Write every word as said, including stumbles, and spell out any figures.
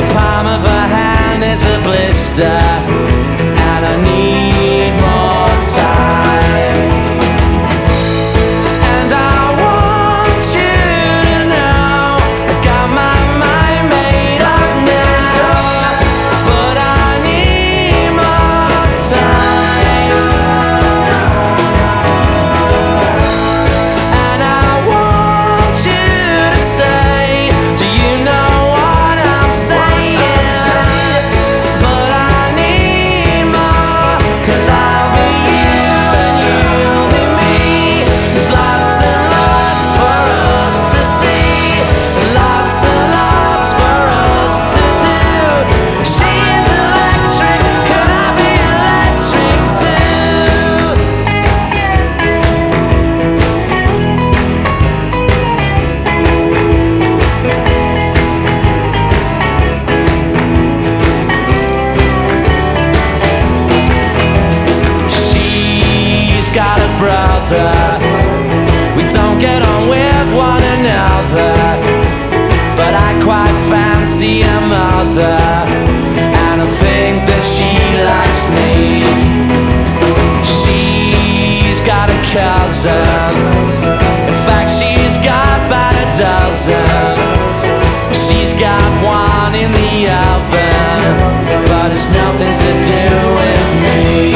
palm of her hand is a blister, and I need more time. And I want you to know I got my mind made up now, but I need more time. And I want you to say, do you know what I'm saying? But I need more, 'cause I'll be you and you'll be me. There's lots and lots for us to see, and lots and lots for us to do. She's electric, could I be electric too? She's got a brother, we don't get on with one another, but I quite fancy a mother, and I think that she likes me. She's got a cousin, in fact she's got about a dozen. She's got one in the oven, but it's nothing to do with me.